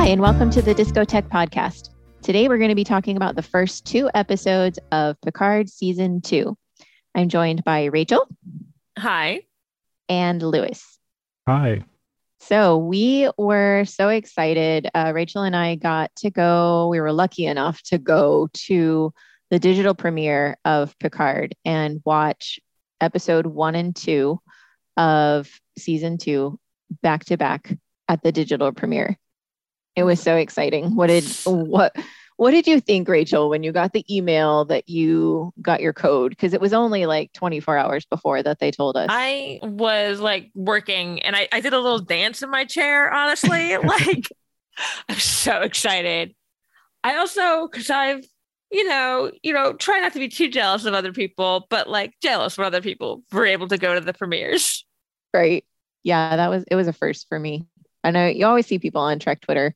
and welcome to the Discotheque podcast. Today we're going to be talking about the first 2 episodes of Picard Season 2. I'm joined by Rachel. Hi. And Lewis. Hi. So we were so excited. Rachel and I we were lucky enough to go to the digital premiere of Picard and watch episode 1 and 2 of Season 2 back to back at the digital premiere. It was so exciting. What did you think, Rachel, when you got the email that you got your code? Because it was only like 24 hours before that they told us. I was like working and I did a little dance in my chair, honestly. Like, I'm so excited. I also, because I've, try not to be too jealous of other people, but like jealous when other people were able to go to the premieres. Right. Yeah, it was a first for me. I know you always see people on Trek Twitter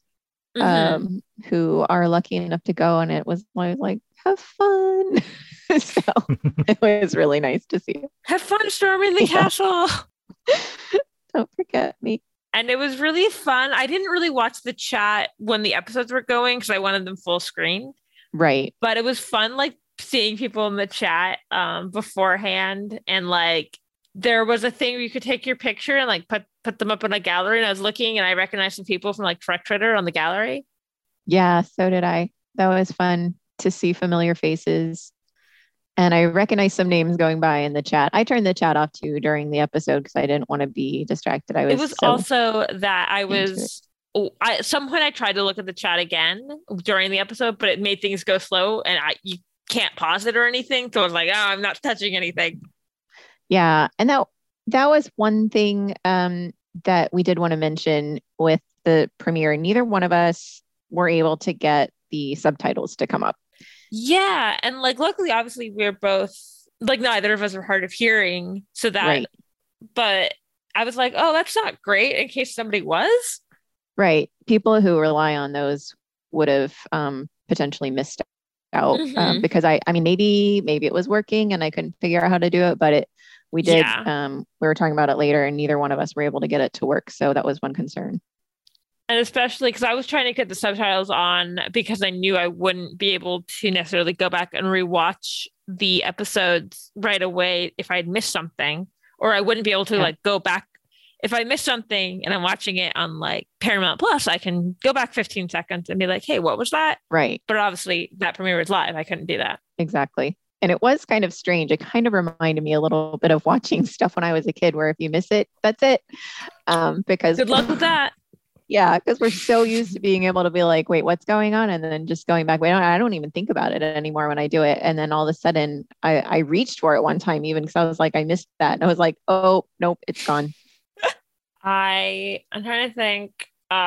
who are lucky enough to go, and it was like, have fun. So it was really nice to see. Have fun storming the castle. Don't forget me. And it was really fun. I didn't really watch the chat when the episodes were going because I wanted them full screen. Right. But it was fun, like seeing people in the chat beforehand, and like there was a thing where you could take your picture and like put them up in a gallery. And I was looking and I recognized some people from like Trek Twitter on the gallery. Yeah, so did I. That was fun to see familiar faces. And I recognized some names going by in the chat. I turned the chat off too during the episode because I didn't want to be distracted. It was also that at some point I tried to look at the chat again during the episode, but it made things go slow and you can't pause it or anything. So I was like, oh, I'm not touching anything. Yeah. And that was one thing that we did want to mention with the premiere. Neither one of us were able to get the subtitles to come up. Yeah. And like, luckily, obviously, we're both like, neither of us are hard of hearing. So that, right. But I was like, oh, that's not great in case somebody was. Right. People who rely on those would have potentially missed out because I mean, maybe it was working and I couldn't figure out how to do it, but we did. Yeah. We were talking about it later and neither one of us were able to get it to work. So that was one concern. And especially because I was trying to get the subtitles on because I knew I wouldn't be able to necessarily go back and rewatch the episodes right away if I'd missed something, or I wouldn't be able to like go back. If I missed something and I'm watching it on like Paramount Plus, I can go back 15 seconds and be like, hey, what was that? Right. But obviously that premiere was live. I couldn't do that. Exactly. And it was kind of strange. It kind of reminded me a little bit of watching stuff when I was a kid, where if you miss it, that's it. Because good luck with that. Yeah, because we're so used to being able to be like, wait, what's going on? And then just going back. I don't even think about it anymore when I do it. And then all of a sudden I reached for it one time even because I was like, I missed that. And I was like, oh, nope, it's gone. I'm trying to think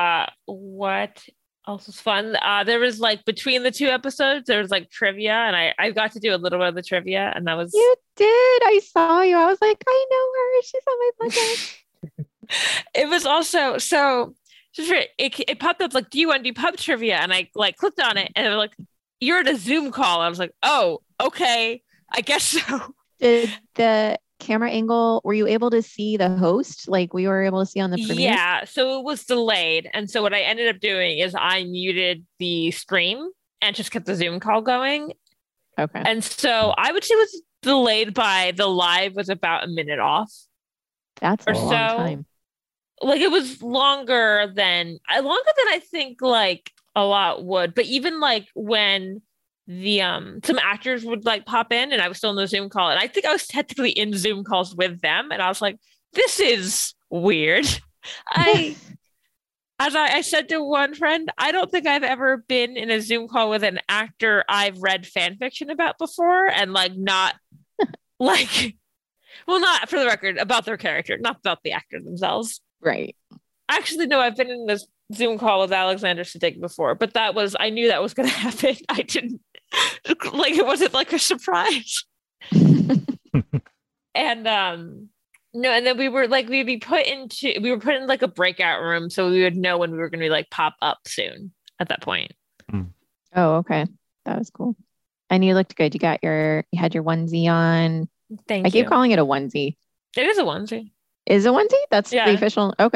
what else was fun. There was like between the 2 episodes, there was like trivia, and I got to do a little bit of the trivia, and that was... You did. I saw you. I was like, I know her. She's on my podcast. It was also so it popped up like, do you want to do pub trivia? And I like clicked on it and it was like, you're at a Zoom call. I was like, oh, okay, I guess so. Did the camera angle, were you able to see the host like we were able to see on the premiere? Yeah, so it was delayed, and so what I ended up doing is I muted the stream and just kept the Zoom call going. Okay. And so I would say it was delayed by the live was about a minute off. That's a long time. Like it was longer than I think like a lot would, but even like when the some actors would like pop in and I was still in the Zoom call, and I think I was technically in Zoom calls with them, and I was like, this is weird. As I said to one friend, I don't think I've ever been in a Zoom call with an actor I've read fan fiction about before, and like not like, well, not for the record about their character, not about the actor themselves. Right. Actually, no, I've been in this Zoom call with Alexander Siddig before, but I knew that was going to happen. I didn't, like, it wasn't like a surprise. And, no, and then we were put in like a breakout room so we would know when we were going to be like pop up soon at that point. Oh, okay. That was cool. And you looked good. You had your onesie on. Thank you. I keep calling it a onesie. It is a onesie. Is a onesie? That's the official. Okay.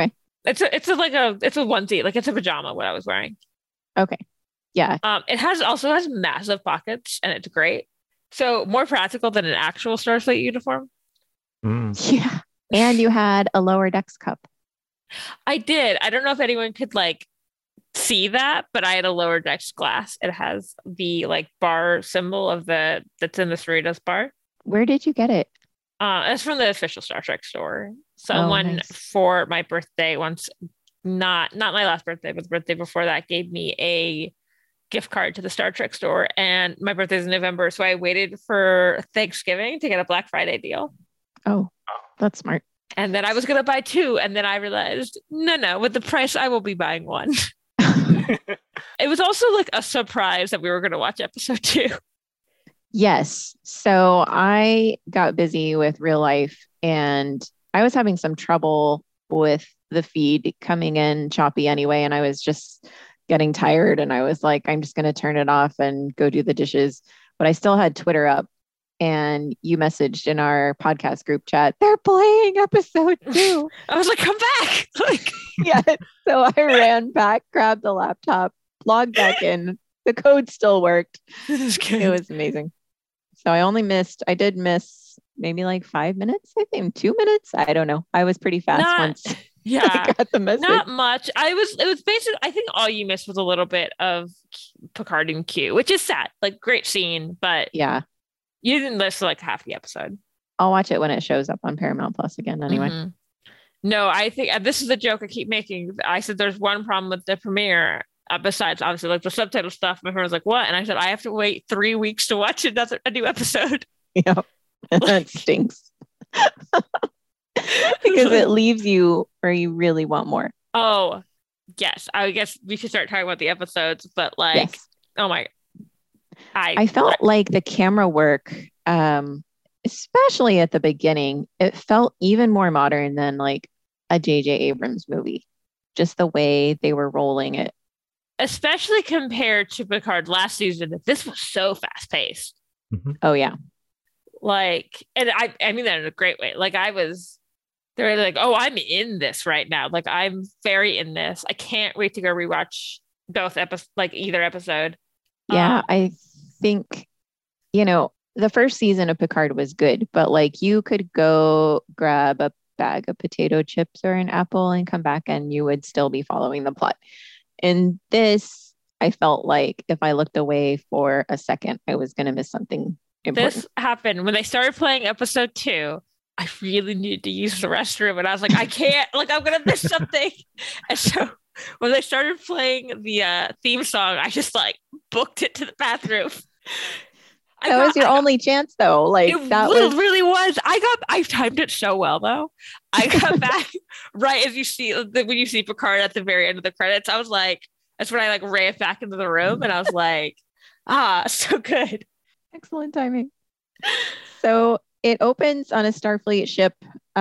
it's a onesie, like it's a pajama what I was wearing. Okay. Yeah. It also has massive pockets and it's great. So more practical than an actual Starfleet uniform. Mm. Yeah. And you had a lower decks cup. I did. I don't know if anyone could like see that, but I had a lower decks glass. It has the like bar symbol of that's in the Cerritos bar. Where did you get it? It's from the official Star Trek store. Oh, Someone nice. for my birthday once, not my last birthday, but the birthday before that, gave me a gift card to the Star Trek store. And my birthday's in November, so I waited for Thanksgiving to get a Black Friday deal. Oh, that's smart. And then I was gonna buy two, and then I realized, no, with the price, I will be buying one. It was also like a surprise that we were gonna watch episode 2. Yes. So I got busy with real life and I was having some trouble with the feed coming in choppy anyway. And I was just getting tired and I was like, I'm just going to turn it off and go do the dishes. But I still had Twitter up and you messaged in our podcast group chat, they're playing episode 2. I was like, come back. Like, Yeah. So I ran back, grabbed the laptop, logged back in. The code still worked. It was amazing. So I did miss maybe like 5 minutes, I think 2 minutes. I don't know. I was pretty fast once Yeah, I got the message. not much. It was basically, I think all you missed was a little bit of Picard and Q, which is sad. Like, great scene, but Yeah. you didn't miss like half the episode. I'll watch it when it shows up on Paramount Plus again anyway. Mhm. No, I think this is a joke I keep making. I said there's one problem with the premiere, besides obviously like the subtitle stuff. My friend was like, "What?" And I said, "I have to wait 3 weeks to watch a new episode." Yeah. That stinks. Because it leaves you where you really want more. Oh, yes. I guess we should start talking about the episodes, but like, Yes. oh my, I felt like the camera work, especially at the beginning, it felt even more modern than like a J.J. Abrams movie. Just the way they were rolling it. especially compared to Picard last season, this was so fast paced. Mhm. Oh yeah. Like, and I mean that in a great way. Like they're like, oh, I'm in this right now. Like I'm very in this. I can't wait to go rewatch both episodes, like either episode. Yeah, I think, the first season of Picard was good, but like you could go grab a bag of potato chips or an apple and come back and you would still be following the plot. In this, I felt like if I looked away for a second, I was going to miss something important. This happened when they started playing episode 2. I really needed to use the restroom, and I was like, I can't. Like, I'm gonna miss something. And so when they started playing the theme song, I just like booked it to the bathroom. That was your only chance, though. Like It that was really was. I timed it so well, though. I got back right as you see when you see Picard at the very end of the credits. I was like, that's when I like ran back into the room, and I was like, so good. excellent timing. So it opens on a Starfleet ship.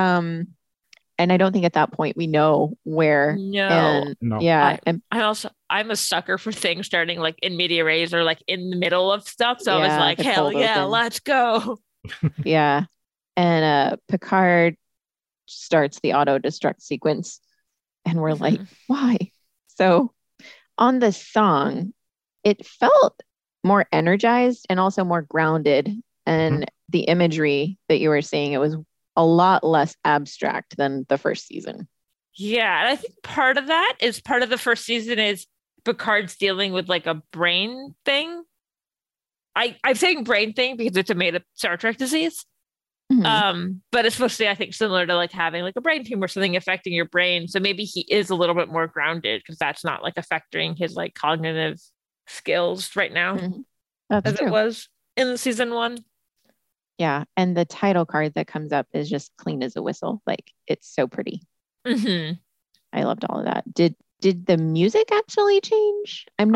And I don't think at that point we know where. No. And No. yeah. And I'm a sucker for things starting like in media res or like in the middle of stuff. So I was Yeah, like, the hell cold yeah, open. let's go. yeah. And Picard starts the auto destruct sequence. And we're like, why? So on the song, it felt more energized and also more grounded. And the imagery that you were seeing, it was a lot less abstract than the first season. Yeah, and I think part of that is part of the first season is Picard's dealing with like a brain thing. I'm saying brain thing because it's a made up Star Trek disease. Mhm. But it's supposed to be, I think, similar to like having like a brain tumor or something affecting your brain. So maybe he is a little bit more grounded because that's not like affecting his like cognitive skills right now Mhm. That's as true. it was in season 1. Yeah. And the title card that comes up is just clean as a whistle. Like it's so pretty. Mm-hmm. I loved all of that. Did the music actually change? I'm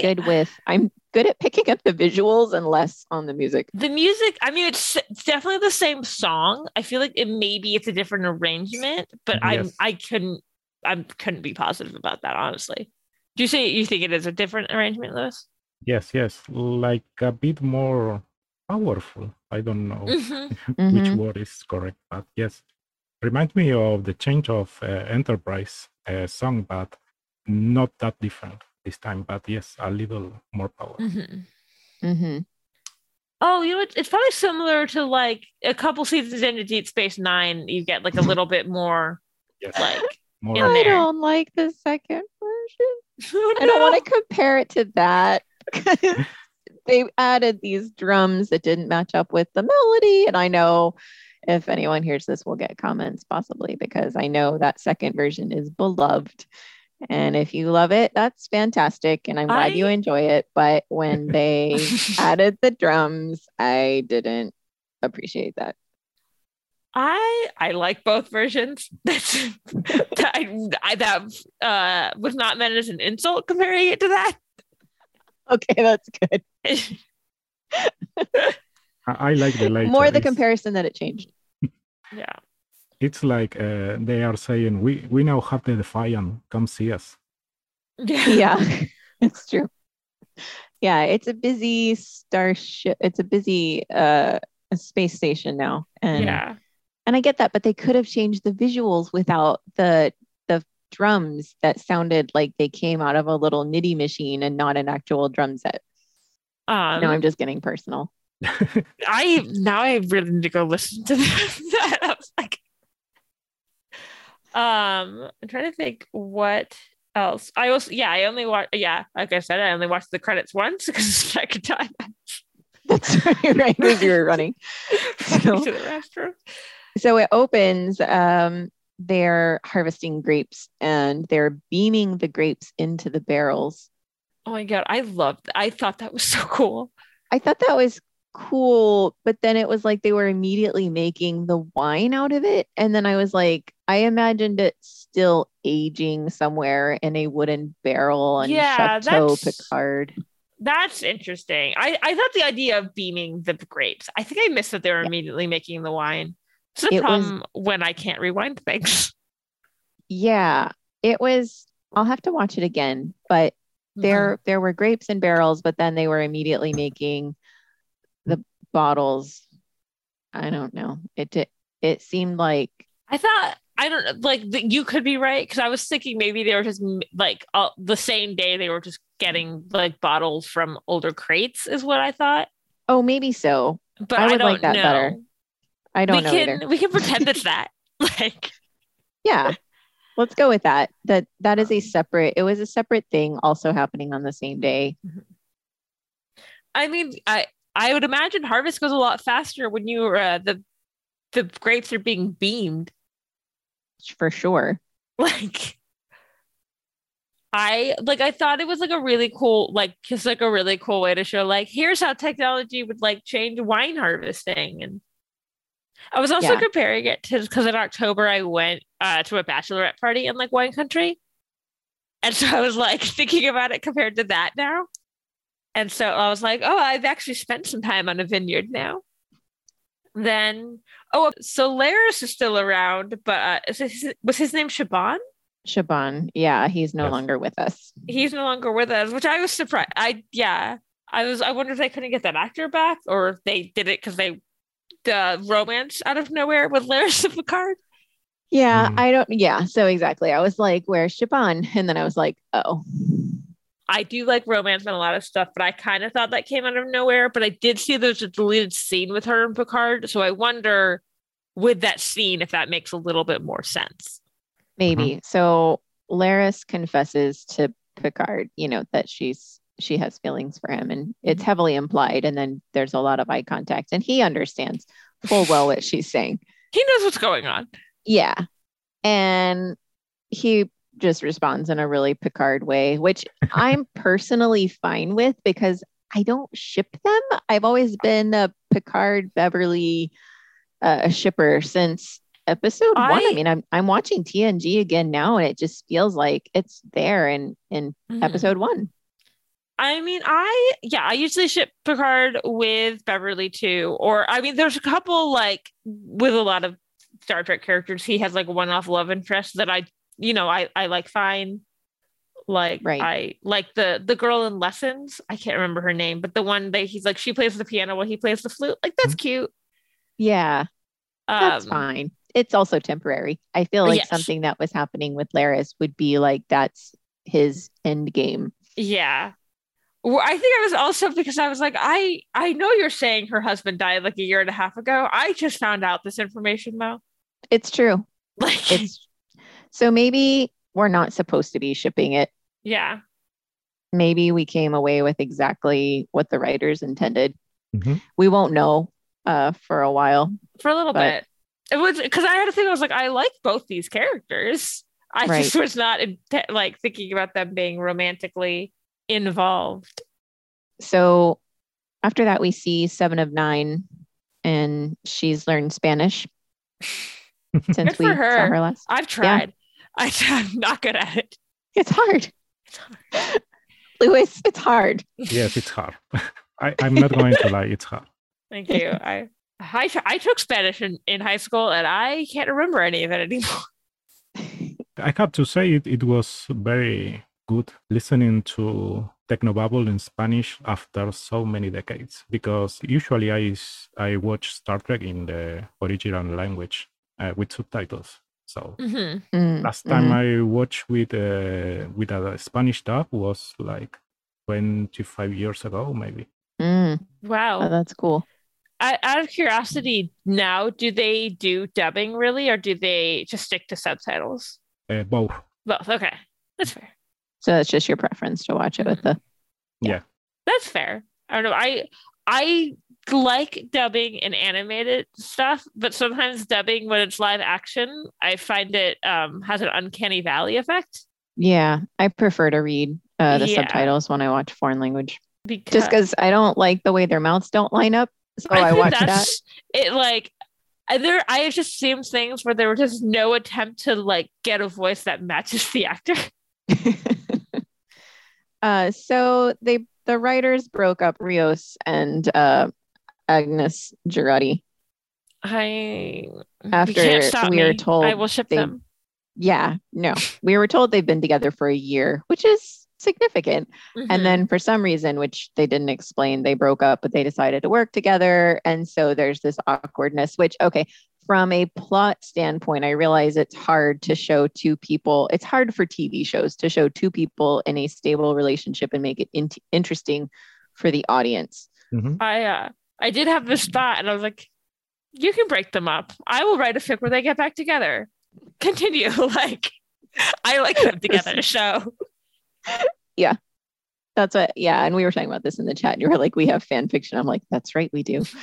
good at picking up the visuals and less on the music. The music, I mean, it's definitely the same song. I feel like it's a different arrangement, but Yes. I couldn't be positive about that, honestly. Do you think it is a different arrangement, Lewis? Yes, like a bit more powerful. I don't know Mm-hmm. which Mhm. word is correct, but yes. Reminds me of the change of Enterprise. song, but not that different this time. But yes, a little more power. Oh, it's probably similar to like a couple seasons into Deep Space Nine. You get like a little bit more, Yes, like more. in I there. don't like the second version. Oh, I don't no. want to compare it to that. They added these drums that didn't match up with the melody. And I know if anyone hears this, we'll get comments possibly because I know that second version is beloved. And if you love it, that's fantastic. And I'm glad you enjoy it. But when they added the drums, I didn't appreciate that. I like both versions. That was not meant as an insult comparing it to that. Okay, that's good. I like the later. More the comparison that it changed. Yeah. It's like they are saying, we now have the Defiant. Come see us. Yeah, it's true. Yeah, it's a busy starship. It's a busy space station now. And I get that, but they could have changed the visuals without the drums that sounded like they came out of a little MIDI machine and not an actual drum set. No, I'm just getting personal. I really need to go listen to that. I was like, I'm trying to think what else. I only watched. Yeah, like I said, I only watched the credits once because it's the second time. That's right, because you were running. To the restroom. So it opens. They're harvesting grapes and they're beaming the grapes into the barrels. Oh my God, I thought that was so cool. I thought that was cool, but then it was like they were immediately making the wine out of it. And then I was like, I imagined it still aging somewhere in a wooden barrel on Chateau Picard. That's interesting. I thought the idea of beaming the grapes, I think I missed that they were immediately making the wine. It's a problem when I can't rewind things. Yeah, it was. I'll have to watch it again, but there were grapes in barrels, but then they were immediately making the bottles. I don't know. It seemed like I don't know. Like you could be right because I was thinking maybe they were just like the same day they were just getting like bottles from older crates is what I thought. Oh, maybe so. But I would don't like that know. better. I don't know either. We can pretend it's that. Like, yeah, let's go with that. That is it was a separate thing also happening on the same day. I mean, I would imagine harvest goes a lot faster when you the grapes are being beamed. For sure. Like, I thought it was like a really cool, like just like a really cool way to show like here's how technology would like change wine harvesting. And I was also comparing it to because in October I went to a bachelorette party in like wine country, and so I was like thinking about it compared to that now, and so I was like, oh, I've actually spent some time on a vineyard now. Then so Laris is still around, but was his name Shaban? Shaban, yeah, he's no longer with us. He's no longer with us, which I was surprised. I wonder if they couldn't get that actor back, or if they did it because the romance out of nowhere with Laris and Picard. Yeah, so exactly. I was like, where's Shaban? And then I was like, oh. I do like romance and a lot of stuff, but I kind of thought that came out of nowhere. But I did see there's a deleted scene with her and Picard. So I wonder with that scene if that makes a little bit more sense. Maybe. So Laris confesses to Picard, that she has feelings for him and it's heavily implied. And then there's a lot of eye contact and he understands full well what she's saying. He knows what's going on. Yeah. And he just responds in a really Picard way, which I'm personally fine with because I don't ship them. I've always been a Picard Beverly shipper since episode 1. I mean, I'm watching TNG again now, and it just feels like it's there in episode 1. I mean, I usually ship Picard with Beverly too, or I mean, there's a couple like with a lot of Star Trek characters. He has like one-off love interest that I like fine. Like I like the girl in Lessons. I can't remember her name, but the one that he's like she plays the piano while he plays the flute. Like that's cute. Yeah, that's fine. it's also temporary. I feel like Yes. something that was happening with Laris would be like that's his end game. Yeah. Well, I think I was also because I was like, I know you're saying her husband died like a year and a half ago. I just found out this information though. It's true. Like, It's so maybe we're not supposed to be shipping it. yeah. Maybe we came away with exactly what the writers intended. Mhm. We won't know for a while. For a little But- bit. It was because I had to think, I was like, I like both these characters. I Right. just was not like thinking about them being romantically involved. So after that, we see Seven of Nine, and she's learned Spanish since Good we for her. saw her last. I've tried. I'm not good at it. It's hard, It's hard. Lewis. It's hard. Yes, it's hard. I'm not going to lie, it's hard. Thank you. I took Spanish in high school and I can't remember any of it anymore. I have to say it was very good listening to Technobabble in Spanish after so many decades, because usually I watch Star Trek in the original language with subtitles. So Mhm. last time I watched with a Spanish dub was like 25 years ago, maybe. Wow. Oh, that's cool. Out of curiosity, now do they do dubbing really, or do they just stick to subtitles? Both. Both. Okay, that's fair. So it's just your preference to watch it with the. Yeah. That's fair. I don't know. I like dubbing in animated stuff, but sometimes dubbing when it's live action, I find it has an uncanny valley effect. Yeah, I prefer to read the Yeah. subtitles when I watch foreign language, Because just because I don't like the way their mouths don't line up. So I think watch that. that's it. Like I have just seen things where there was just no attempt to like get a voice that matches the actor. So the writers broke up Rios and Agnes Girardi You after can't stop we were me. told I will ship they- them. Yeah, no, we were told they've been together for a year, which is significant. Mhm. And then for some reason, which they didn't explain, they broke up, but they decided to work together. And so there's this awkwardness, which, okay, from a plot standpoint, I realize it's hard to show two people. It's hard for TV shows to show two people in a stable relationship and make it interesting for the audience. Mhm. I did have this thought, and I was like, "You can break them up. I will write a fic where they get back together. Continue." Like, I like them together. So That's what, yeah. And we were talking about this in the chat. And you were like, we have fan fiction. I'm like, that's right, we do.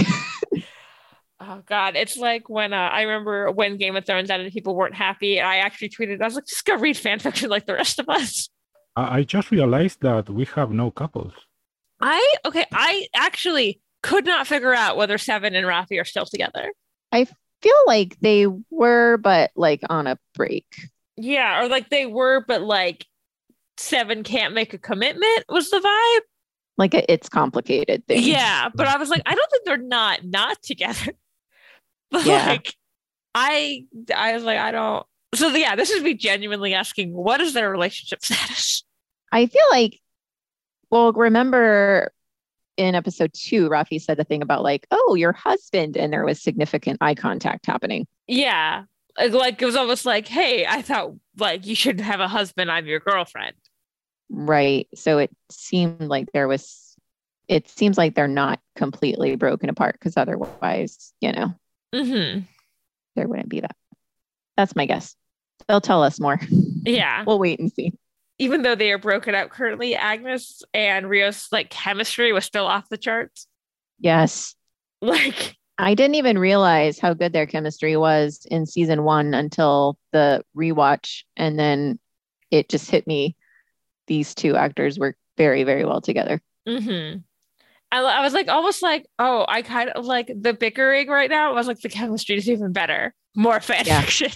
oh god, it's like when I remember when Game of Thrones ended, people weren't happy. I actually tweeted, I was like, just go read fan fiction like the rest of us. I just realized that we have no couples. I actually could not figure out whether Seven and Rafi are still together. Feel like they were, but like on a break. Yeah, or like they were, but like Seven can't make a commitment was the vibe. Like it's complicated thing. Yeah, but I was like, I don't think they're not together. But Yeah. like, I was like, I don't. So yeah, this is me genuinely asking, what is their relationship status? I feel like, well, remember in episode 2, Rafi said the thing about like, oh, your husband, and there was significant eye contact happening. Yeah, like it was almost like, hey, I thought like you should have a husband. I'm your girlfriend. Right. So it seemed like it seems like they're not completely broken apart, because otherwise, Mm-hmm. there wouldn't be that. That's my guess. They'll tell us more. Yeah. We'll wait and see. Even though they are broken up currently, Agnes and Rios like chemistry was still off the charts. Yes. Like, I didn't even realize how good their chemistry was in season 1 until the rewatch. And then it just hit me. These two actors work very, very well together. mm-hmm. I was like, almost like, oh, I kind of like the bickering right now. I was like, the chemistry is even better. More fan Yeah. fiction.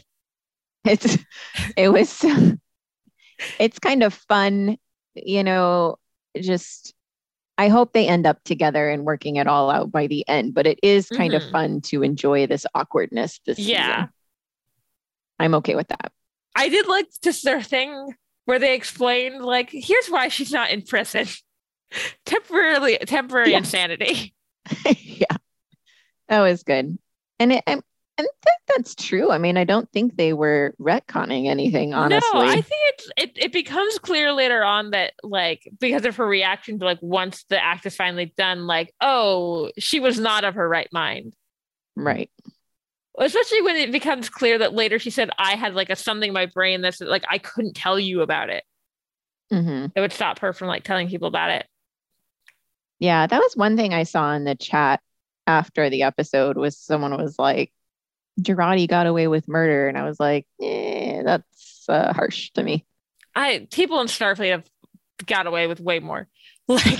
It's kind of fun, just I hope they end up together and working it all out by the end, but it is kind of Mhm. fun to enjoy this awkwardness this Yeah. season. I'm okay with that. I did like just their thing where they explained, like, here's why she's not in prison. Temporary Yeah. insanity. Yeah. That was good. And And that's true. I mean, I don't think they were retconning anything, No, I honestly. think it becomes clear later on that like because of her reaction to like once the act is finally done, like, oh, she was not of her right mind. Right. Especially when it becomes clear that later she said I had like a something in my brain that's like I couldn't tell you about it. Hmm. It would stop her from like telling people about it. Yeah, that was one thing I saw in the chat after the episode was someone was like, Girardi got away with murder. And I was like, that's harsh to me. People in Starfleet have got away with way more. Like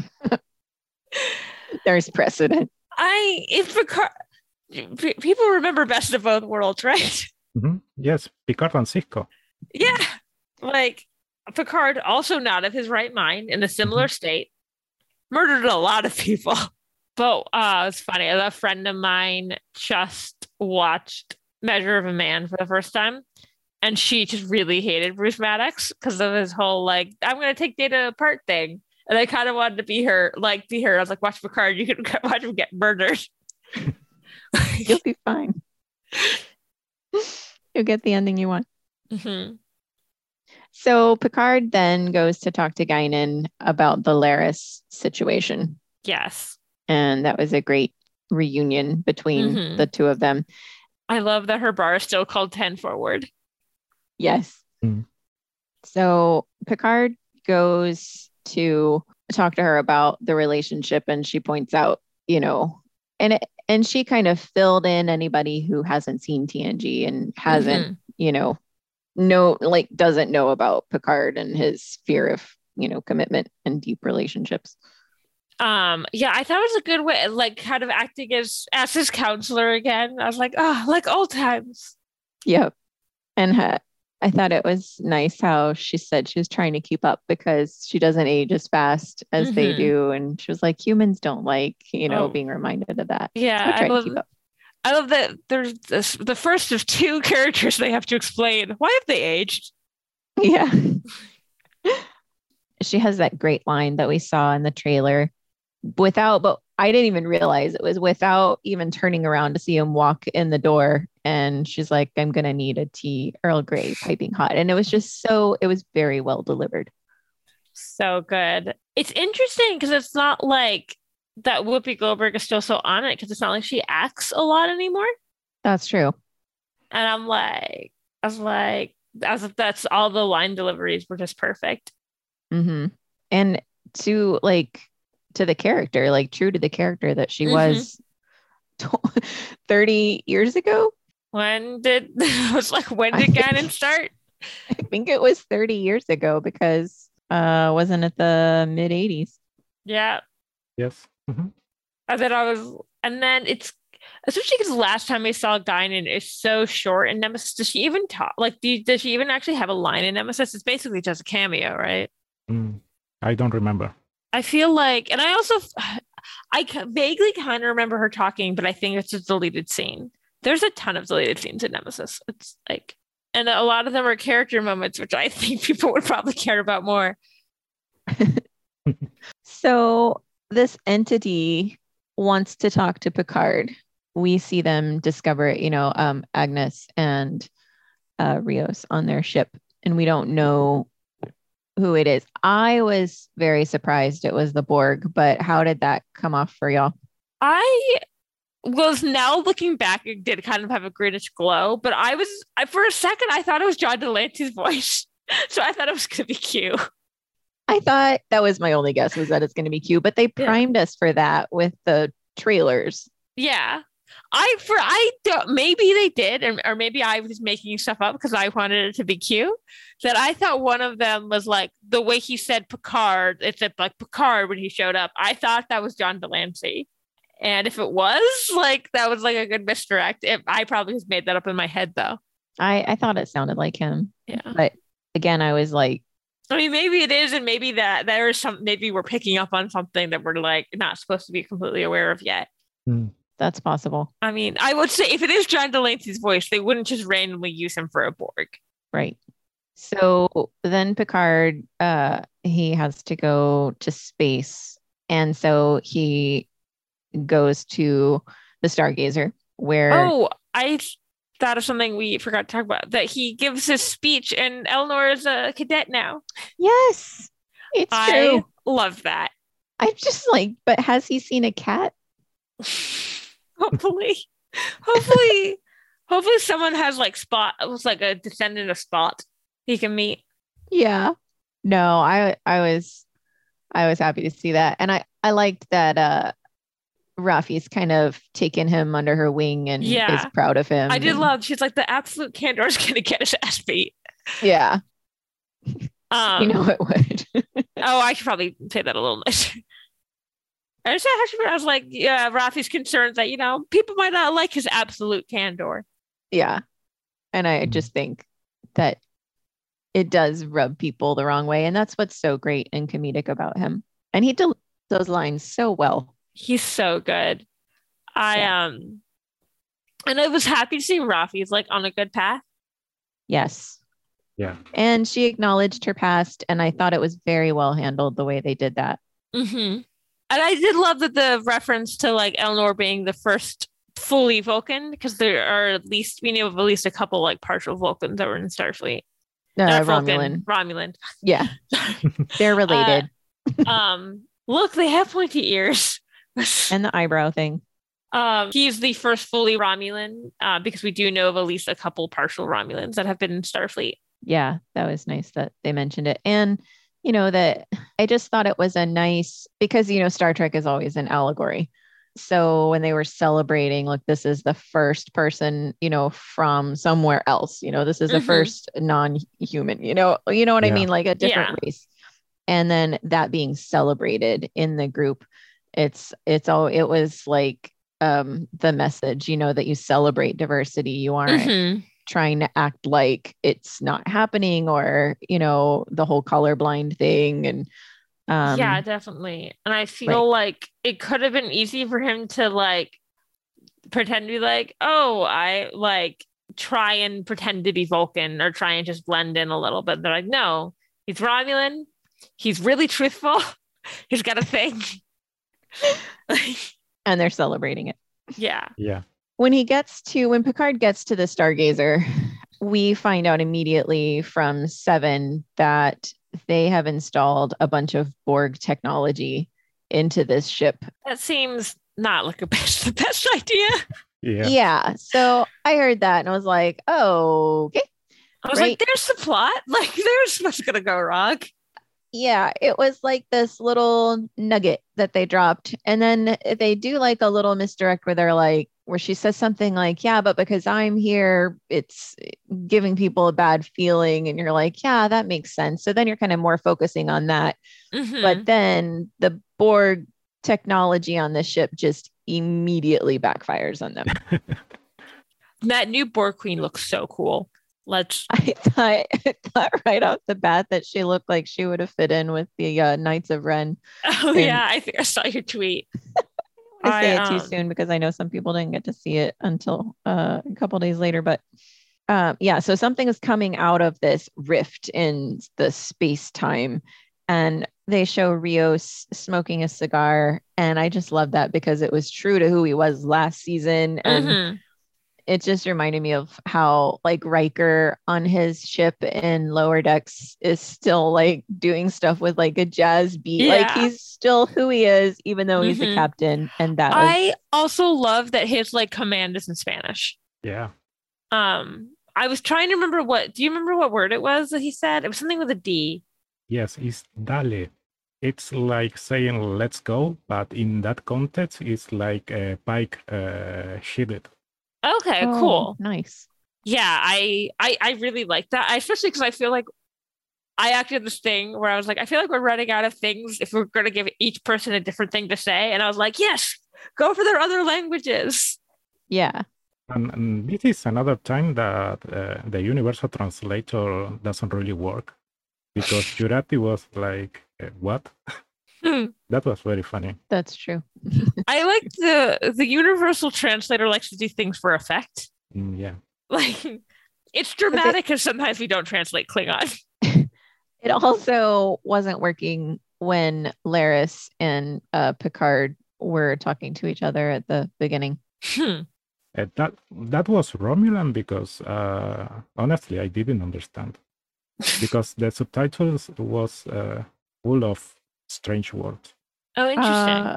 There's precedent. if Picard, people remember Best of Both Worlds, right? Yes, Picard and Cisco. Yeah, like Picard, also not of his right mind, in a similar state, murdered a lot of people. But it's funny. A friend of mine just watched Measure of a Man for the first time, and she just really hated Bruce Maddox because of his whole like, I'm gonna take Data apart thing. And I kind of wanted to be her. I was like, watch Picard, you can watch him get murdered. You'll be fine. You'll get the ending you want. Mm-hmm. So Picard then goes to talk to Guinan about the Laris situation. Yes. And that was a great reunion between the two of them. I love that her bar is still called 10 Forward. Yes. So Picard goes to talk to her about the relationship, and she points out, and she kind of filled in anybody who hasn't seen TNG and hasn't, doesn't know about Picard and his fear of, commitment and deep relationships. Yeah, I thought it was a good way, like kind of acting as his counselor again. I was like, oh, like old times. Yep. And I thought it was nice how she said she was trying to keep up because she doesn't age as fast as they do. And she was like, humans don't like, being reminded of that. Yeah, so I love that there's the first of two characters they have to explain. Why have they aged? Yeah. She has that great line that we saw in the trailer but I didn't even realize it was without even turning around to see him walk in the door. And she's like, I'm going to need a tea, Earl Grey, piping hot. And it was it was very well delivered. So good. It's interesting because it's not like that Whoopi Goldberg is still so on it because it's not like she acts a lot anymore. That's true. And I was like, that's all the line deliveries were just perfect. Mm-hmm. And to the character, like true to the character that she was 30 years ago. When did Guinan start? I think it was 30 years ago because wasn't it the mid 80s? Yeah. Yes. And then it's especially because the last time we saw Guinan is so short in Nemesis. Does she even talk? Like, does she even actually have a line in Nemesis? It's basically just a cameo, right? I don't remember. I feel like, and I vaguely kind of remember her talking, but I think it's a deleted scene. There's a ton of deleted scenes in Nemesis. It's like, and a lot of them are character moments, which I think people would probably care about more. So this entity wants to talk to Picard. We see them discover, Agnes and Rios on their ship, and we don't know who it is. I was very surprised it was the Borg, but how did that come off for y'all? I was now looking back, it did kind of have a greenish glow, but for a second, I thought it was John Delancey's voice. So I thought it was going to be Q. I thought that was my only guess was that it's going to be Q, but they primed us for that with the trailers. Yeah. Maybe they did, or maybe I was making stuff up because I wanted it to be Q. That I thought one of them was like the way he said Picard. It said like Picard when he showed up. I thought that was John Delancey, and if it was like that was like a good misdirect. I probably just made that up in my head though. I thought it sounded like him. Yeah, but again, I was like, I mean, maybe it is, and maybe that there is some. Maybe we're picking up on something that we're like not supposed to be completely aware of yet. That's possible. I mean, I would say if it is John Delancey's voice, they wouldn't just randomly use him for a Borg. Right. So then Picard, he has to go to space. And so he goes to the Stargazer where... Oh, I thought of something we forgot to talk about, that he gives his speech and Eleanor is a cadet now. Yes, it's I true. love that. I'm just like, but has he seen a cat? Hopefully, someone has like Spot, was like a descendant of Spot he can meet. Yeah. No, I was happy to see that. And I liked that Rafi's kind of taken him under her wing and is proud of him. I did love, she's like, the absolute candor is gonna get his ass beat. Yeah. You know it would. Oh, I should probably say that a little nicer. I was like, yeah, Rafi's concerned that, people might not like his absolute candor. Yeah. And I just think that it does rub people the wrong way. And that's what's so great and comedic about him. And he delivers those lines so well. He's so good. And I was happy to see Rafi's like on a good path. Yes. Yeah. And she acknowledged her past. And I thought it was very well handled the way they did that. Mm-hmm. And I did love that the reference to like Eleanor being the first fully Vulcan, because there are we know of at least a couple like partial Vulcans that were in Starfleet. Romulan. Yeah. They're related. Look, they have pointy ears. And the eyebrow thing. He's the first fully Romulan, because we do know of at least a couple partial Romulans that have been in Starfleet. Yeah, that was nice that they mentioned it. And that I just thought it was a nice, because, Star Trek is always an allegory. So when they were celebrating, look, this is the first person, from somewhere else, this is the first non-human, you know what I mean? Like a different race. And then that being celebrated in the group, it was like the message, that you celebrate diversity. You aren't trying to act like it's not happening, or the whole colorblind thing. And yeah, definitely. And I feel like it could have been easy for him to like pretend to be like, oh, I like try and pretend to be Vulcan, or try and just blend in a little bit. They're like, no, he's Romulan, he's really truthful, he's got a thing. And they're celebrating it. Yeah. When Picard gets to the Stargazer, we find out immediately from Seven that they have installed a bunch of Borg technology into this ship. That seems not like the best idea. Yeah. So I heard that and I was like, oh, okay. I was like, there's the plot. Like, there's what's going to go wrong. Yeah, it was like this little nugget that they dropped. And then they do like a little misdirect where she says something like, yeah, but because I'm here, it's giving people a bad feeling. And you're like, yeah, that makes sense. So then you're kind of more focusing on that. But then the Borg technology on the ship just immediately backfires on them. That new Borg queen looks so cool. I thought right off the bat that she looked like she would have fit in with the Knights of Ren. Oh, yeah. I think I saw your tweet. I say it too soon because I know some people didn't get to see it until a couple days later. But so something is coming out of this rift in the space-time. And they show Rios smoking a cigar. And I just love that because it was true to who he was last season. And it just reminded me of how like Riker on his ship in Lower Decks is still like doing stuff with like a jazz beat. Yeah. Like he's still who he is, even though he's a captain. And I also love that his like command is in Spanish. Yeah. I was trying to remember do you remember what word it was that he said? It was something with a D. Yes, it's dale. It's like saying let's go, but in that context, it's like Pike hit it. Okay, cool. Nice. Yeah, I really like that. Especially because I feel like I acted this thing where I was like, I feel like we're running out of things if we're going to give each person a different thing to say. And I was like, yes, go for their other languages. Yeah. And this is another time that the universal translator doesn't really work. Because Jurati was like, what? That was very funny. That's true. I like the universal translator likes to do things for effect. Yeah. Like, it's dramatic because sometimes we don't translate Klingon. It also wasn't working when Laris and Picard were talking to each other at the beginning. That was Romulan because honestly, I didn't understand because the subtitles was full of strange words. Oh, interesting.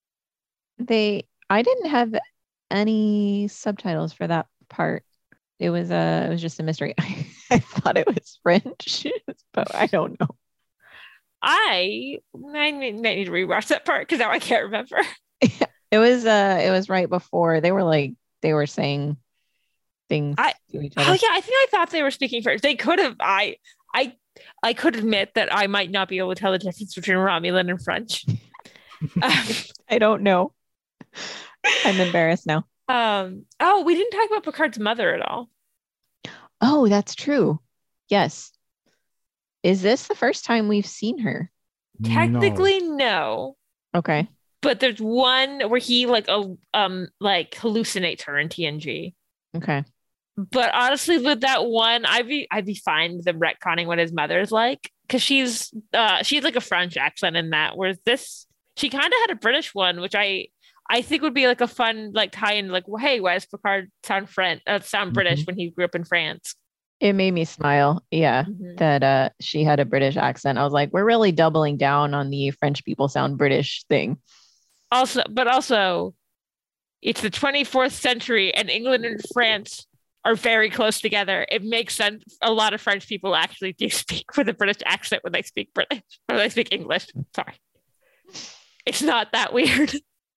I didn't have any subtitles for that part. It was just a mystery. I thought it was French, but I don't know. I might need to rewatch that part because now I can't remember. It was right before they were saying things to each other. Oh yeah, I think I thought they were speaking French. They could have. I could admit that I might not be able to tell the difference between Romulan and French. I don't know. I'm embarrassed now. Oh, we didn't talk about Picard's mother at all. Oh, that's true. Yes. Is this the first time we've seen her? Technically, no. Okay. But there's one where he like hallucinates her in TNG. Okay. But honestly, with that one, I'd be fine with them retconning what his mother's like because she's like a French accent in that, whereas this she kind of had a British one, which I think would be like a fun like tie-in. Like, well, hey, why does Picard sound British when he grew up in France? It made me smile. Yeah, that she had a British accent. I was like, we're really doubling down on the French people sound British thing. Also, it's the 24th century, and England and France are very close together. It makes sense. A lot of French people actually do speak with a British accent when they speak British or they speak English. Sorry, it's not that weird.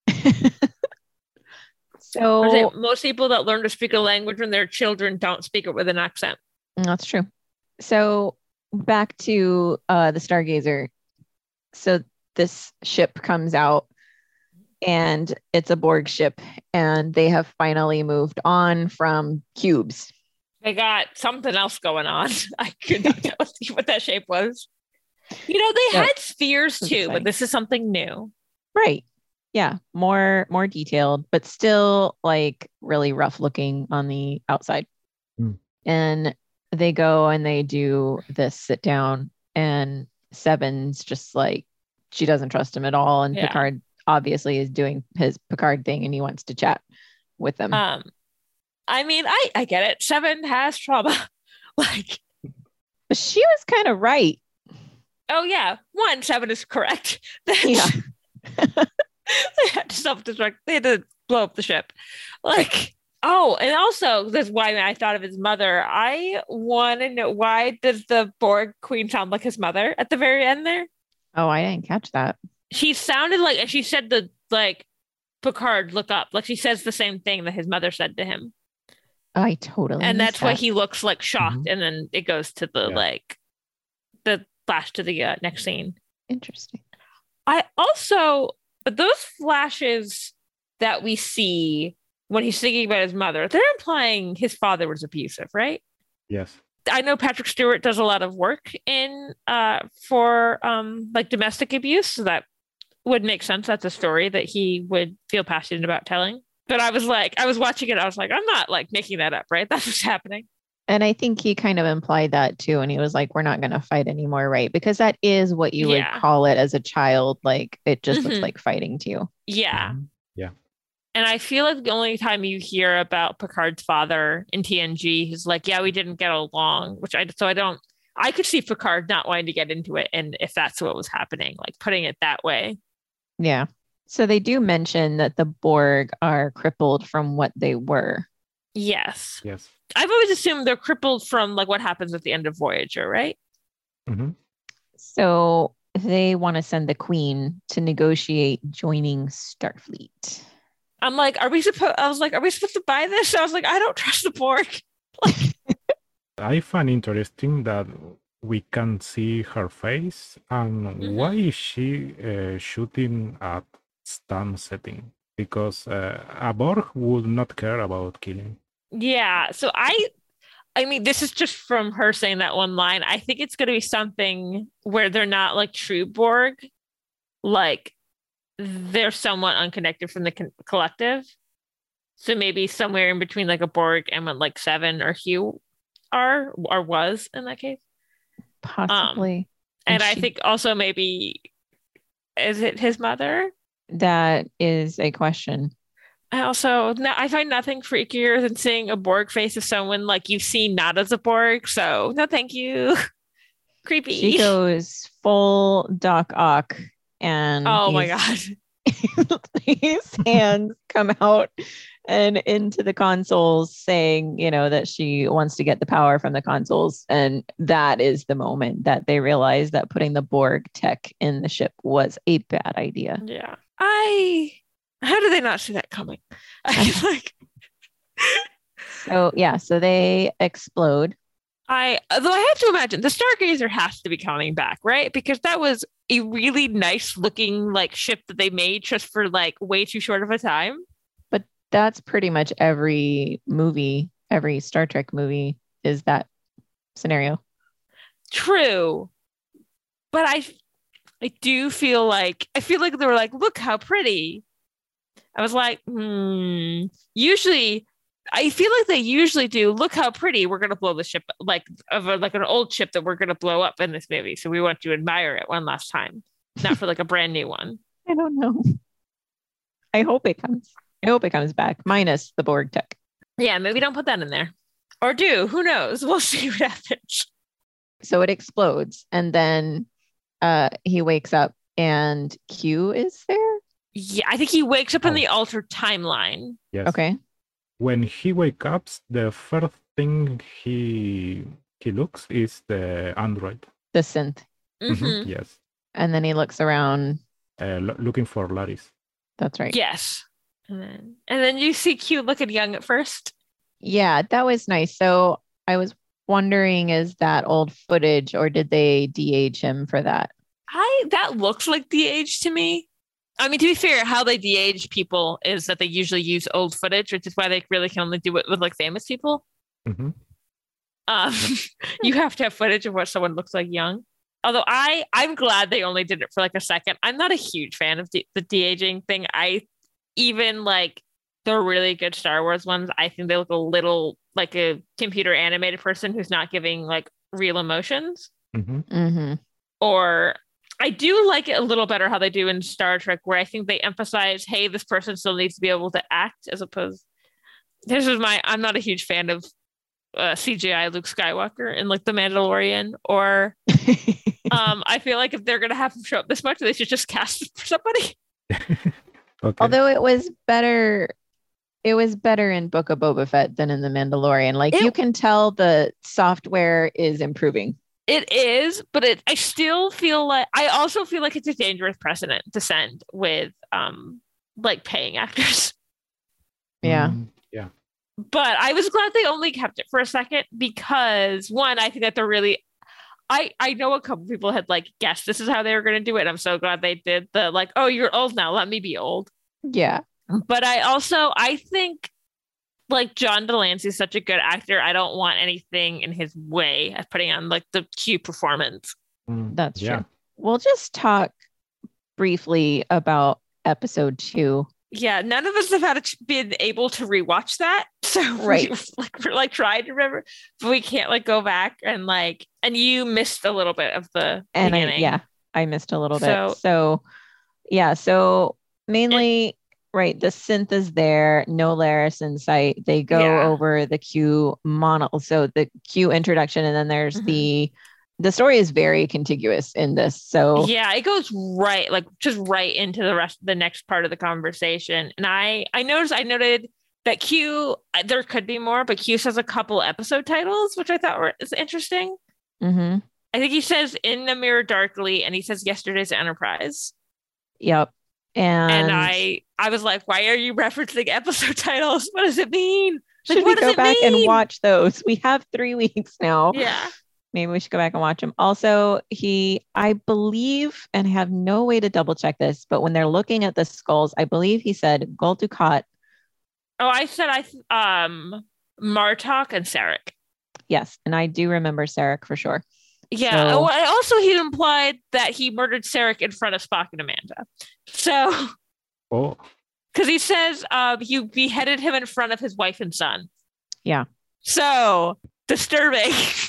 So most people that learn to speak a language when they're children don't speak it with an accent. That's true. So back to the Stargazer. So this ship comes out and it's a Borg ship, and they have finally moved on from cubes. They got something else going on. I could not tell you what that shape was. You know, they had spheres too, but this is something new. Right. Yeah. More detailed, but still like really rough looking on the outside. And they go and they do this sit down, and Seven's just like, she doesn't trust him at all. And Picard obviously is doing his Picard thing and he wants to chat with them. I mean, I get it. Seven has trauma. Like, but she was kind of right. Oh yeah. Seven is correct. Yeah. They had to self-destruct. They had to blow up the ship. Like, oh, and also that's why I thought of his mother. I want to know, why does the Borg queen sound like his mother at the very end there? Oh, I didn't catch that. She sounded like, and she said Picard, look up. Like she says the same thing that his mother said to him. I totally. And that's why he looks like shocked, and then it goes to the the flash to the next scene. Interesting. But those flashes that we see when he's thinking about his mother, they're implying his father was abusive, right? Yes. I know Patrick Stewart does a lot of work for like domestic abuse, so that would make sense. That's a story that he would feel passionate about telling. But I was watching it, I was like, I'm not like making that up, right? That's what's happening. And I think he kind of implied that too. And he was like, we're not going to fight anymore, right? Because that is what you would call it as a child. Like, it just looks like fighting to you. Yeah. Yeah. And I feel like the only time you hear about Picard's father in TNG, he's like, yeah, we didn't get along, I could see Picard not wanting to get into it. And if that's what was happening, like putting it that way. Yeah. So they do mention that the Borg are crippled from what they were. Yes. Yes. I've always assumed they're crippled from like what happens at the end of Voyager, right? Mm-hmm. So they want to send the Queen to negotiate joining Starfleet. I'm like, are we supposed to buy this? I was like, I don't trust the Borg. I find interesting that we can see her face, and why is she shooting at Stam setting? Because a Borg would not care about killing. Yeah, so I mean, this is just from her saying that one line. I think it's going to be something where they're not like true Borg, like they're somewhat unconnected from the collective. So maybe somewhere in between like a Borg and what like Seven or Hugh are or was in that case. Possibly. And I think also maybe, is it his mother? That is a question. I find nothing freakier than seeing a Borg face of someone like you've seen not as a Borg. So no, thank you. Creepy. She goes full Doc Ock, and Oh my God. his hands come out and into the consoles saying, that she wants to get the power from the consoles. And that is the moment that they realize that putting the Borg tech in the ship was a bad idea. Yeah. How did they not see that coming? So they explode. Though I have to imagine the Stargazer has to be coming back, right? Because that was a really nice looking like ship that they made just for like way too short of a time. But that's pretty much every Star Trek movie is that scenario. True. But I do feel like they were like, look how pretty. I was like, usually I feel like they usually do. Look how pretty. We're gonna blow the ship like an old ship that we're gonna blow up in this movie. So we want to admire it one last time, not for like a brand new one. I don't know. I hope it comes back, minus the Borg tech. Yeah, maybe don't put that in there, or do. Who knows? We'll see what happens. So it explodes, and then he wakes up, and Q is there. Yeah, I think he wakes up in the altered timeline. Yes. Okay. When he wakes up, the first thing he looks is the android. The synth. Mm-hmm. Yes. And then he looks around. Looking for Laris. That's right. Yes. And then you see Q looking young at first. Yeah, that was nice. So I was wondering, is that old footage or did they de-age him for that? That looks like de-age to me. I mean, to be fair, how they de-age people is that they usually use old footage, which is why they really can only do it with like famous people. Mm-hmm. You have to have footage of what someone looks like young. Although I'm glad they only did it for like a second. I'm not a huge fan of the de-aging thing. Even like the really good Star Wars ones, I think they look a little like a computer animated person who's not giving like real emotions. Mm-hmm. Mm-hmm. Or I do like it a little better how they do in Star Trek, where I think they emphasize, hey, this person still needs to be able to act, as opposed. I'm not a huge fan of CGI Luke Skywalker in like The Mandalorian, or I feel like if they're gonna have him show up this much, they should just cast him for somebody. Okay. Although it was better in Book of Boba Fett than in The Mandalorian. Like you can tell the software is improving. It is, but I still feel like I also feel like it's a dangerous precedent to send with like paying actors. Yeah. Yeah. But I was glad they only kept it for a second because one, I think that they're really I know a couple people had like guessed this is how they were going to do it. I'm so glad they did the like, oh, you're old now, let me be old. Yeah. But I think like John Delancey is such a good actor. I don't want anything in his way of putting on like the Q performance. That's true. We'll just talk briefly about episode 2. Yeah, none of us have been able to rewatch that. So right. we're trying to remember, but we can't like go back and you missed a little bit of the beginning. I missed a little bit. So mainly right, the synth is there, no Laris in sight. They go over the Q so the Q introduction, and then there's the story is very contiguous in this. So yeah, it goes just right into the next part of the conversation. And I noted that Q, there could be more, but Q says a couple episode titles, which I thought is interesting. Mm-hmm. I think he says In the Mirror Darkly, and he says Yesterday's Enterprise. Yep. And I was like, why are you referencing episode titles? What does it mean? Should we go back and watch those? We have 3 weeks now. Yeah. Maybe we should go back and watch them. Also, I believe, and have no way to double check this, but when they're looking at the skulls, I believe he said Gul Dukat. Oh, I said Martok and Sarek. Yes, and I do remember Sarek for sure. Yeah. So, also, he implied that he murdered Sarek in front of Spock and Amanda. So, because he says you beheaded him in front of his wife and son. Yeah. So disturbing.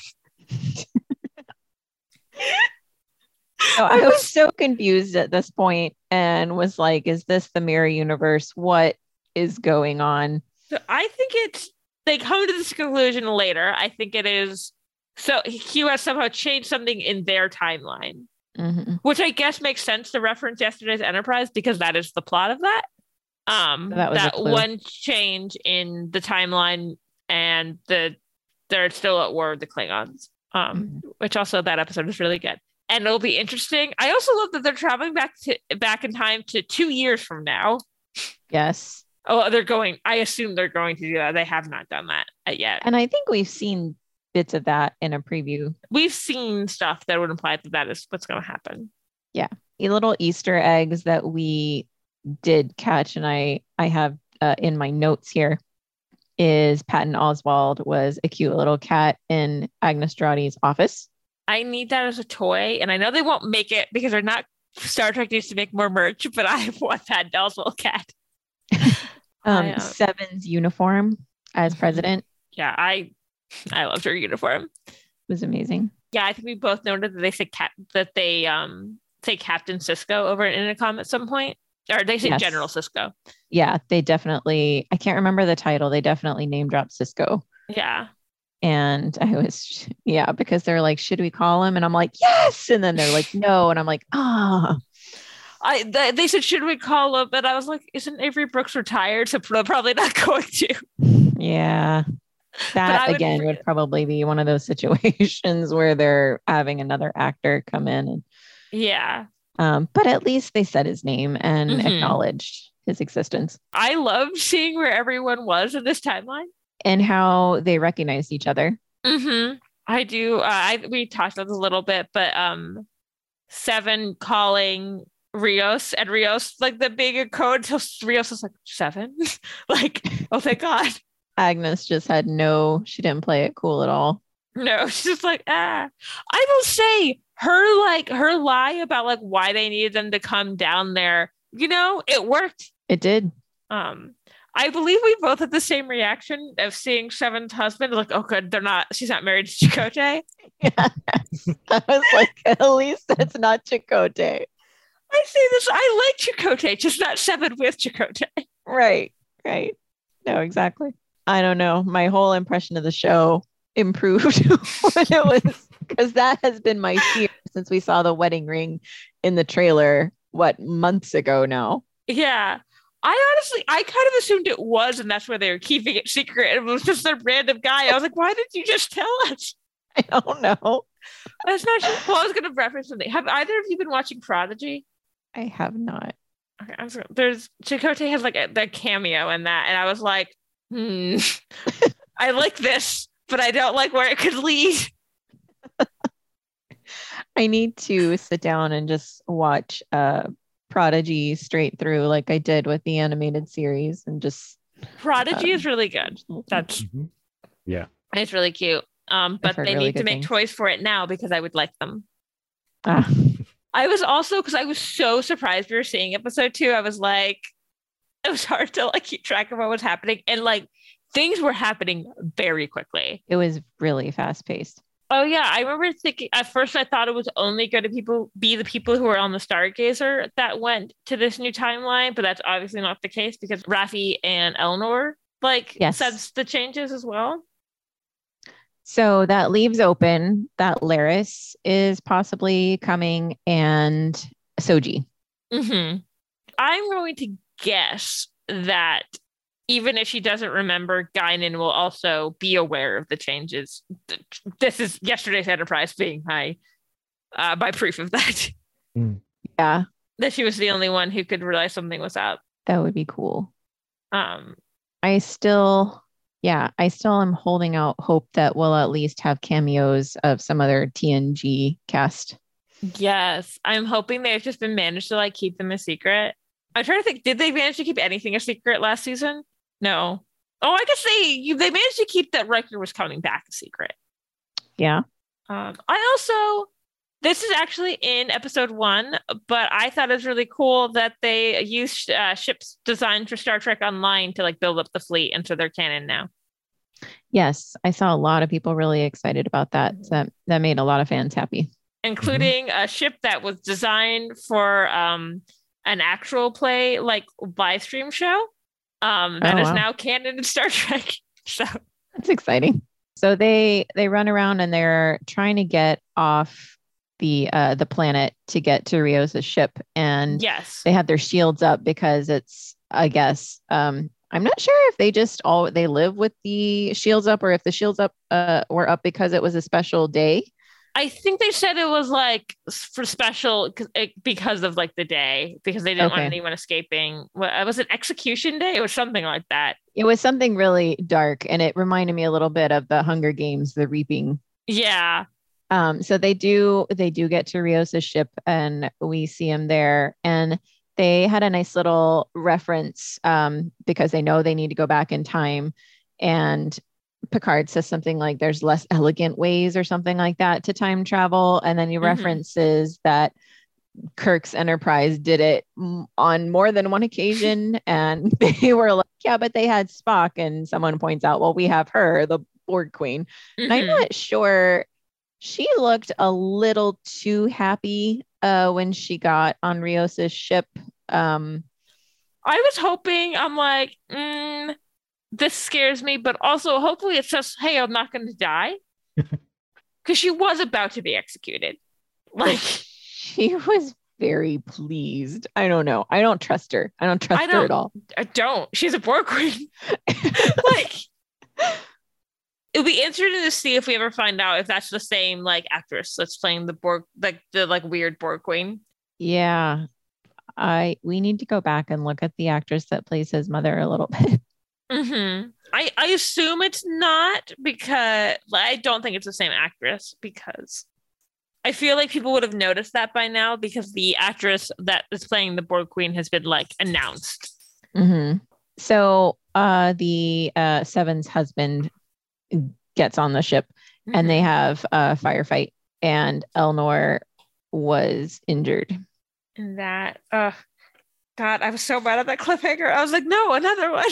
I was so confused at this point and was like, is this the mirror universe? What is going on. So I think they come to this conclusion later. I think it is so Q has somehow changed something in their timeline, which I guess makes sense to reference yesterday's Enterprise because that is the plot of that. That one change in the timeline and they're still at war with the Klingons. Which also that episode is really good. And it'll be interesting. I also love that they're traveling back in time to 2 years from now. Yes. Oh, I assume they're going to do that. They have not done that yet. And I think we've seen bits of that in a preview. We've seen stuff that would imply that is what's going to happen. Yeah. The little Easter eggs that we did catch, and I have in my notes here, is Patton Oswalt was a cute little cat in Agnes Jurati's office. I need that as a toy, and I know they won't make it because they're not. Star Trek needs to make more merch, but I want Patton Oswalt cat. Seven's uniform as president. Yeah, I loved her uniform. It was amazing. Yeah, I think we both noted that they say say Captain Sisko over an intercom at some point, or they say General Sisko. Yeah, they definitely. I can't remember the title. They definitely name dropped Sisko. Yeah. And I was, because they're like, should we call him? And I'm like, yes. And then they're like, no. And I'm like, they said, should we call him? And I was like, isn't Avery Brooks retired? So probably not going to. Yeah. That again would probably be one of those situations where they're having another actor come in. And, yeah. But at least they said his name and acknowledged his existence. I loved seeing where everyone was in this timeline. And how they recognized each other. I do. We talked about this a little bit, but Seven calling Rios, and Rios like the big code until Rios was like, Seven? Like, oh thank God. Agnes just had she didn't play it cool at all. No, she's just like, I will say her lie about like why they needed them to come down there, it worked. It did. I believe we both had the same reaction of seeing Seven's husband. Like, oh, good, she's not married to Chakotay. Yeah. I was like, at least that's not Chakotay. I say this, I like Chakotay, just not Seven with Chakotay. Right. No, exactly. I don't know. My whole impression of the show improved when it was, because that has been my fear since we saw the wedding ring in the trailer, months ago now. Yeah. I kind of assumed it was, and that's why they were keeping it secret. It was just a random guy. I was like, why did you just tell us? I don't know. That's not sure. Well, I was going to reference something. Have either of you been watching Prodigy? I have not. Okay, there's Chakotay has like the cameo in that, and I was like, I like this, but I don't like where it could lead. I need to sit down and just watch Prodigy straight through like I did with the animated series, and just Prodigy is really good. That's it's really cute. But they need to make toys for it now because I would like them. I was also, because I was so surprised we were seeing episode 2, I was like, it was hard to like keep track of what was happening, and like things were happening very quickly. It was really fast paced. Oh yeah, I remember thinking at first I thought it was only going to be the people who were on the Stargazer that went to this new timeline, but that's obviously not the case because Raffi and Eleanor sensed the changes as well. So that leaves open that Laris is possibly coming and Soji. I'm going to guess that even if she doesn't remember, Guinan will also be aware of the changes. This is yesterday's Enterprise being my proof of that. Yeah. That she was the only one who could realize something was up. That would be cool. I still am holding out hope that we'll at least have cameos of some other TNG cast. Yes. I'm hoping they've just been managed to like keep them a secret. I'm trying to think, did they manage to keep anything a secret last season? No. Oh, I guess they managed to keep that Riker was coming back a secret. Yeah. This is actually in episode 1, but I thought it was really cool that they used ships designed for Star Trek Online to like build up the fleet, and so they're canon now. Yes, I saw a lot of people really excited about that. So that made a lot of fans happy. Including a ship that was designed for an actual play, like live stream show. That is now canon in Star Trek. So that's exciting. So they run around and they're trying to get off the planet to get to Rios's ship, and yes, they had their shields up because it's, I guess, I'm not sure if they live with the shields up, or if the shields up were up because it was a special day. I think they said it was like for special because of like the day, because they didn't want anyone escaping. Was it execution day or something like that? It was something really dark, and it reminded me a little bit of the Hunger Games, the reaping. Yeah. So they do get to Rios's ship, and we see him there, and they had a nice little reference because they know they need to go back in time, and Picard says something like there's less elegant ways or something like that to time travel. And then he references that Kirk's Enterprise did it on more than one occasion. And they were like, yeah, but they had Spock. And someone points out, well, we have her, the Borg Queen. And I'm not sure. She looked a little too happy when she got on Rios's ship. I was hoping, I'm like, this scares me, but also hopefully it's just, hey, I'm not going to die. Because she was about to be executed. Like, she was very pleased. I don't know. I don't trust her. I don't trust her at all. I don't. She's a Borg Queen. Like, it'll be interesting to see if we ever find out if that's the same like actress that's playing the Borg, like the like weird Borg Queen. Yeah. We need to go back and look at the actress that plays his mother a little bit. I assume it's not, because I don't think it's the same actress, because I feel like people would have noticed that by now, because the actress that is playing the Borg Queen has been like announced. So the Seven's husband gets on the ship and they have a firefight, and Elnor was injured. And that, God, I was so mad at that cliffhanger. I was like, no, another one.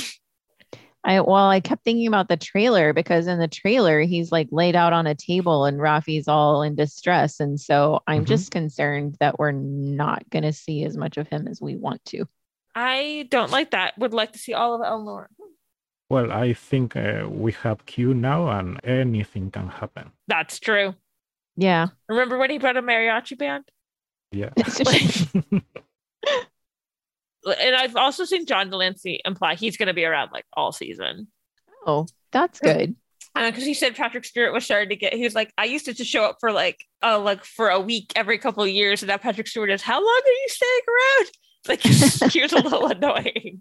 I kept thinking about the trailer, because in the trailer he's like laid out on a table and Rafi's all in distress, and so I'm just concerned that we're not going to see as much of him as we want to. I don't like that. Would like to see all of Elnor. Well, I think we have Q now, and anything can happen. That's true. Yeah. Remember when he brought a mariachi band? Yeah. And I've also seen John Delancey imply he's going to be around like all season. Oh, that's good. Because he said Patrick Stewart was starting to get. He was like, I used to just show up for like for a week every couple of years, and now Patrick Stewart is, how long are you staying around? Like, he was a little annoying.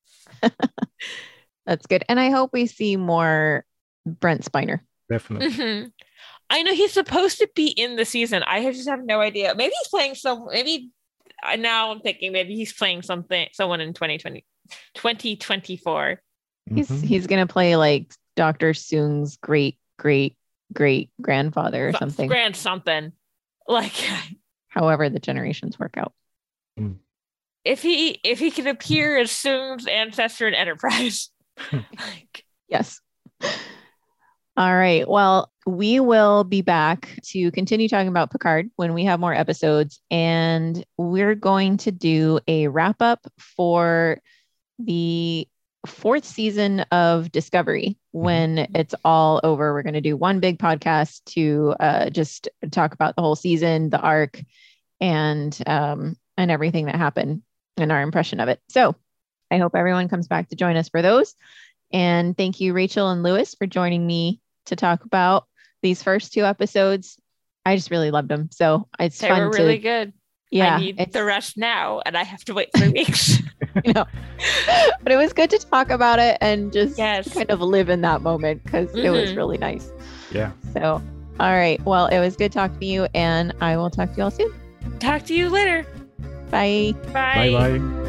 That's good, and I hope we see more Brent Spiner. Definitely. I know he's supposed to be in the season. I just have no idea. Maybe he's playing maybe. Now I'm thinking maybe he's playing someone in 2024. He's gonna play like Dr. Soong's great grandfather or something. Something. Like, however the generations work out. If he can appear as Soong's ancestor in Enterprise. Yes. All right. Well, we will be back to continue talking about Picard when we have more episodes, and we're going to do a wrap up for the 4th season of Discovery. When it's all over, we're going to do one big podcast to just talk about the whole season, the arc, and everything that happened and our impression of it. So I hope everyone comes back to join us for those. And thank you, Rachel and Lewis, for joining me to talk about these first 2 episodes. I just really loved them. So it's fun. They were really good. Yeah. I need the rest now, and I have to wait 3 weeks. But it was good to talk about it and just kind of live in that moment, because it was really nice. Yeah. So, all right. Well, it was good talking to you, and I will talk to you all soon. Talk to you later. Bye. Bye. Bye-bye.